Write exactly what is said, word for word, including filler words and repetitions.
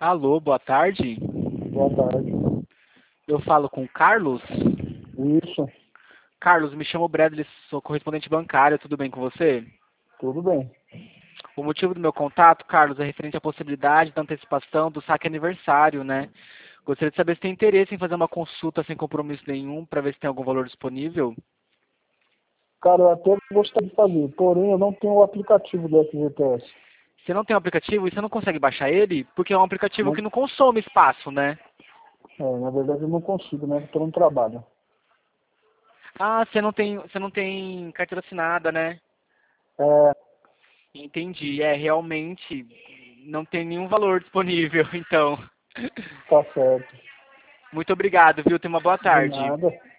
Alô, boa tarde. Boa tarde. Eu falo com o Carlos. Isso, Carlos, me chamo Bradley, sou correspondente bancário, tudo bem com você? tudo bem. O motivo do meu contato, Carlos, é referente à possibilidade da antecipação do saque aniversário, né? Gostaria de saber se tem interesse em fazer uma consulta sem compromisso nenhum para ver se tem algum valor disponível. Cara, eu até gostaria de fazer, porém eu não tenho o aplicativo do F G T S. Você não tem um aplicativo e você não consegue baixar ele? Porque é um aplicativo Não, que não consome espaço, né? é, na verdade eu não consigo, né? Estou no trabalho. Ah, você não tem, você não tem carteira assinada, né? É, Entendi. É, realmente não tem nenhum valor disponível, então. tá certo. Muito obrigado, viu? Tenha uma boa De tarde. nada.